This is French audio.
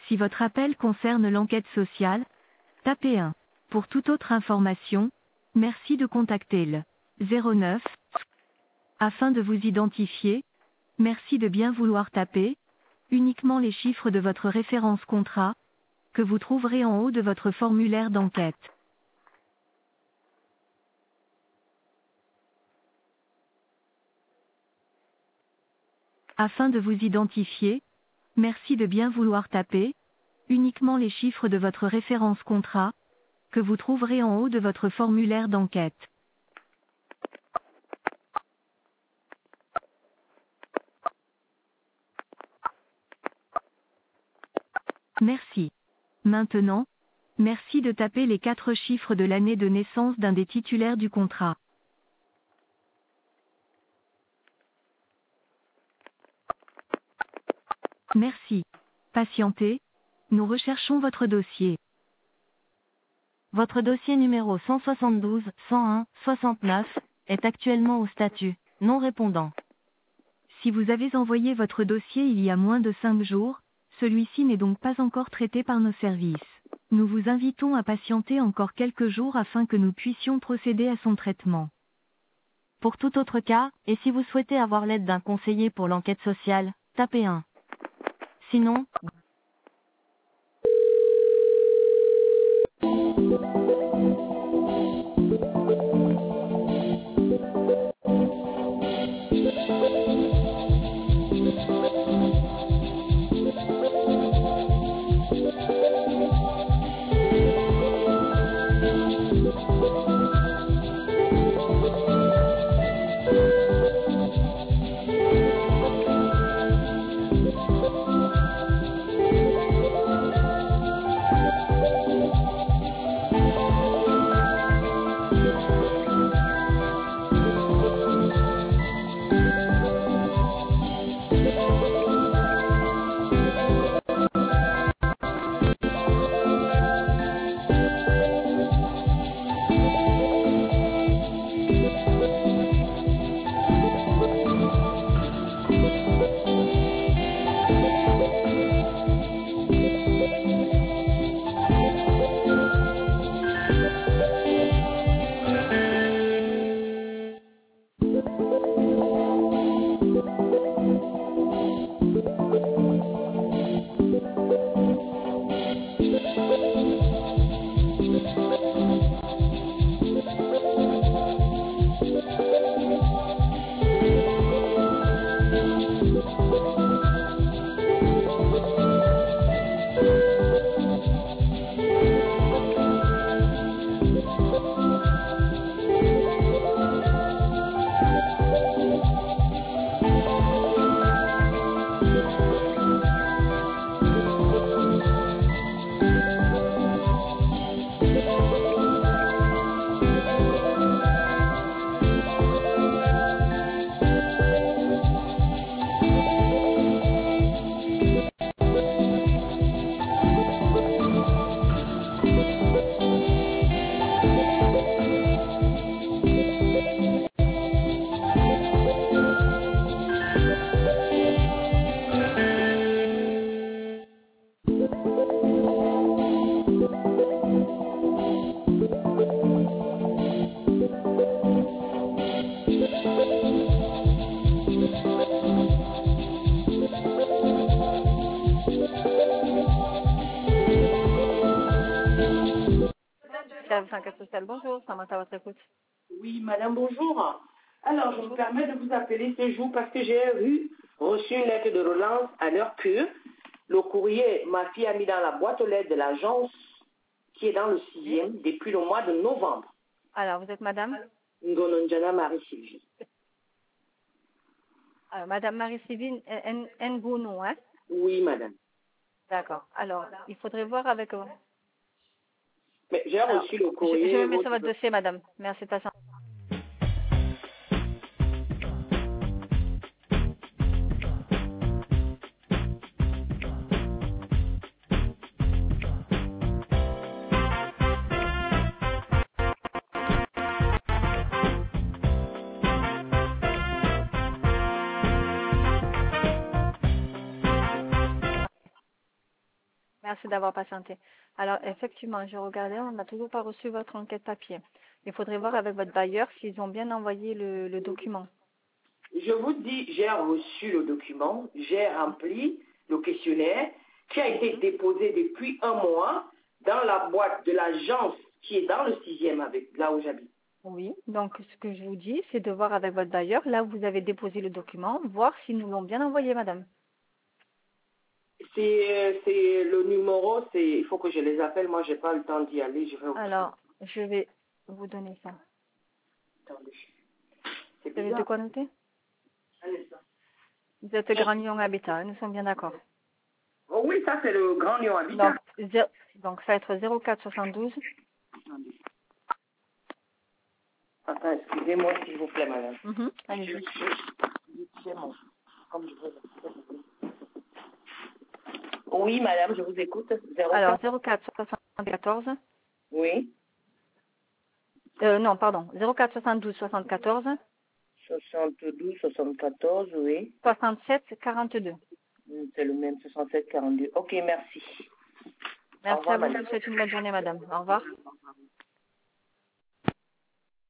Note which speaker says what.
Speaker 1: Si votre appel concerne l'enquête sociale, tapez 1. Pour toute autre information, merci de contacter le 09. Afin de vous identifier, merci de bien vouloir taper uniquement les chiffres de votre référence contrat, que vous trouverez en haut de votre formulaire d'enquête. Afin de vous identifier, merci de bien vouloir taper uniquement les chiffres de votre référence contrat, que vous trouverez en haut de votre formulaire d'enquête. Merci. Maintenant, merci de taper les 4 chiffres de l'année de naissance d'un des titulaires du contrat. Merci. Patientez, nous recherchons votre dossier. Votre dossier numéro 172 101 69 est actuellement au statut non répondant. Si vous avez envoyé votre dossier il y a moins de 5 jours, celui-ci n'est donc pas encore traité par nos services. Nous vous invitons à patienter encore quelques jours afin que nous puissions procéder à son traitement. Pour tout autre cas, et si vous souhaitez avoir l'aide d'un conseiller pour l'enquête sociale, tapez 1. Sinon,
Speaker 2: Service enquête sociale, bonjour, ça à votre écoute.
Speaker 3: Oui, madame, bonjour. Alors, je me permets de vous appeler ce jour parce que j'ai reçu une lettre de relance à l'heure que le courrier, ma fille a mis dans la boîte aux lettres de l'agence qui est dans le 6e depuis le mois de novembre.
Speaker 2: Alors, vous êtes madame
Speaker 3: Ngononjana Marie-Sylvie.
Speaker 2: Madame Marie-Sylvie Ngounou, hein?
Speaker 3: Oui, madame.
Speaker 2: D'accord. Alors, il faudrait voir avec...
Speaker 3: Mais j'ai reçu le courrier.
Speaker 2: Je vais mettre sur votre dossier, madame. Merci de patienter. Merci d'avoir patienté. Alors, effectivement, je regardais, on n'a toujours pas reçu votre enquête papier. Il faudrait voir avec votre bailleur s'ils ont bien envoyé le document.
Speaker 3: Je vous dis, j'ai reçu le document, j'ai rempli le questionnaire qui a été déposé depuis un mois dans la boîte de l'agence qui est dans le 6e avec là où j'habite.
Speaker 2: Oui, donc ce que je vous dis, c'est de voir avec votre bailleur, là où vous avez déposé le document, voir s'ils nous l'ont bien envoyé, madame.
Speaker 3: C'est le numéro, il faut que je les appelle, moi j'ai pas le temps d'y aller, je vais au
Speaker 2: Alors, je vais vous donner ça.
Speaker 3: Attendez. C'est
Speaker 2: Vous avez de
Speaker 3: bizarre.
Speaker 2: quoi noter?
Speaker 3: Un instant.
Speaker 2: Vous êtes Grand Lyon Habitat, nous sommes bien d'accord.
Speaker 3: Oh oui, ça c'est le Grand Lyon Habitat.
Speaker 2: Donc, ça va être 04 72.
Speaker 3: Attends, excusez-moi s'il vous plaît, madame.
Speaker 2: Allez-y.
Speaker 3: Oui, madame, je vous écoute. 04.
Speaker 2: Alors, 04 74.
Speaker 3: Oui.
Speaker 2: Non, pardon. 04 72 74.
Speaker 3: 72, 74, oui.
Speaker 2: 67 42.
Speaker 3: C'est le même, 67, 42. Ok, merci. Au
Speaker 2: Merci
Speaker 3: revoir,
Speaker 2: à vous. Je
Speaker 3: madame.
Speaker 2: vous souhaite une bonne journée, madame. Au revoir.